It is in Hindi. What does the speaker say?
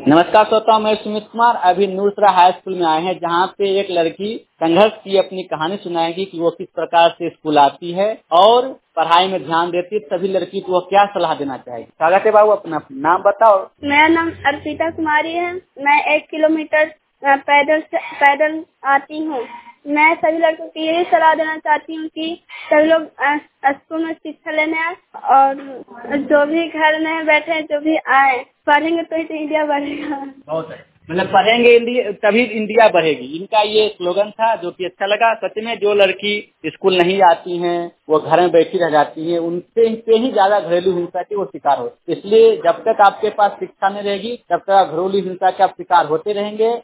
नमस्कार श्रोताओं, मैं सुमित कुमार अभी नूरसरा हाई स्कूल में आए हैं, जहाँ पे एक लड़की संघर्ष की अपनी कहानी सुनाएगी कि वो किस प्रकार से स्कूल आती है और पढ़ाई में ध्यान देती है। सभी लड़की को वो क्या सलाह देना चाहेगी। स्वागत है बाबू, अपना नाम बताओ। मेरा नाम अर्पिता कुमारी है। मैं 1 किलोमीटर पैदल आती हूँ। मैं सभी लड़कों को यही सलाह देना चाहती हूँ कि सभी लोग स्कूल में शिक्षा लेने आए और जो भी घर में बैठे जो भी आए, पढ़ेंगे तो ही इंडिया बढ़ेगा। बहुत है, मतलब पढ़ेंगे इंडिया तभी इंडिया बढ़ेगी। इनका ये स्लोगन था जो कि अच्छा लगा। सच में जो लड़की स्कूल नहीं आती हैं, वो घर में बैठी रह जाती हैं, उनसे ही ज्यादा घरेलू हिंसा की वो शिकार होती। इसलिए जब तक आपके पास शिक्षा नहीं रहेगी तब तक घरेलू हिंसा के आप शिकार होते रहेंगे।